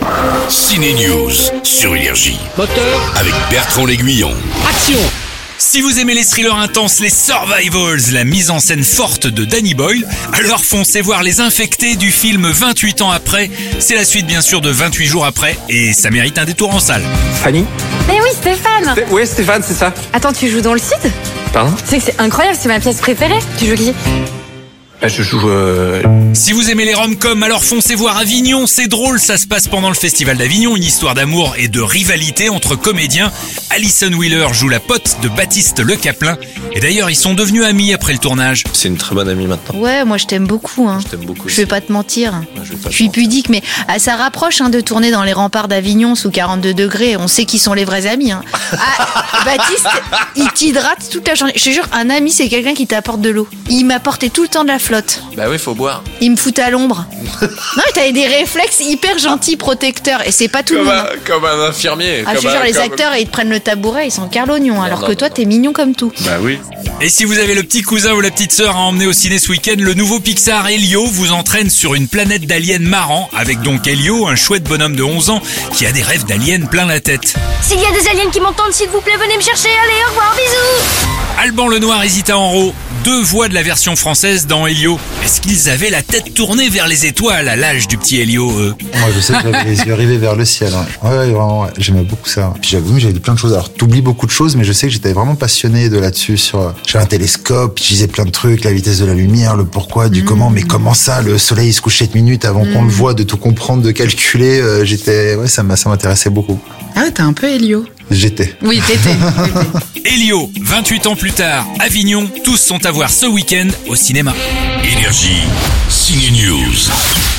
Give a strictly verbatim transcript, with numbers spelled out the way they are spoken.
Ciné News sur Énergie. Moteur, Avec Bertrand L'Aiguillon. action. Si vous aimez les thrillers intenses, les survivals, la mise en scène forte de Danny Boyle, alors foncez voir Les Infectés du film vingt-huit ans après. C'est la suite bien sûr de vingt-huit jours après et ça mérite un détour en salle. Fanny? Mais oui, Stéphane. Sté- Ouais, Stéphane, c'est ça. Attends, tu joues dans le Cid? Pardon? Tu sais que c'est incroyable, c'est ma pièce préférée. Tu joues qui? Bah, je joue... Euh... Si vous aimez les rom-coms, alors foncez voir Avignon, c'est drôle, ça se passe pendant le festival d'Avignon, une histoire d'amour et de rivalité entre comédiens. Alison Wheeler joue la pote de Baptiste Le Caplin, et d'ailleurs ils sont devenus amis après le tournage. C'est une très bonne amie maintenant. Ouais, moi je t'aime beaucoup. Hein. Je t'aime beaucoup. Je vais pas te mentir. Ouais, je vais pas Je suis te mentir. pudique, mais ah, ça rapproche hein, de tourner dans les remparts d'Avignon sous quarante-deux degrés. On sait qui sont les vrais amis. Hein. Ah, Baptiste, il t'hydrate toute la journée. Je te jure, un ami, c'est quelqu'un qui t'apporte de l'eau. Il m'apportait tout le temps de la flotte. Bah oui, faut boire. Il me fout à l'ombre. Non, mais t'avais des réflexes hyper gentils, protecteurs. Et c'est pas tout le Comme monde. un, comme un infirmier. Ah, je comme te jure, un- les comme- acteurs, ils te prennent le tabouret, ils sont carlognon. Alors non, que non, toi, non. t'es mignon comme tout. Bah oui. Et si vous avez le petit cousin ou la petite sœur à emmener au ciné ce week-end, le nouveau Pixar Elio vous entraîne sur une planète d'aliens marrants, avec donc Elio, un chouette bonhomme de onze ans qui a des rêves d'aliens plein la tête. S'il y a des aliens qui m'entendent, s'il vous plaît, venez me chercher. Allez, au revoir, bisous. Alban Lenoir et Zita Enro, deux voix de la version française dans Elio. Est-ce qu'ils avaient la tête tournée vers les étoiles à l'âge du petit Elio, eux? Moi, je sais que j'avais les yeux rivés vers le ciel. Ouais, ouais, ouais, vraiment, ouais. J'aimais beaucoup ça. Puis j'avoue, j'avais plein de choses. Alors, t'oublies beaucoup de choses, mais je sais que j'étais vraiment passionné de là-dessus. Sur, j'avais un télescope, je disais plein de trucs, la vitesse de la lumière, le pourquoi, du comment, mais comment ça, le soleil se couche sept minutes avant qu'on le voit, de tout comprendre, de calculer. euh, j'étais, ouais, ça m'a- ça m'intéressait beaucoup. Ah ouais, t'es un peu Elio. J'étais. Oui, t'étais. Elio, vingt-huit ans plus tard, Avignon, tous sont à voir ce week-end au cinéma. Énergie. Ciné News.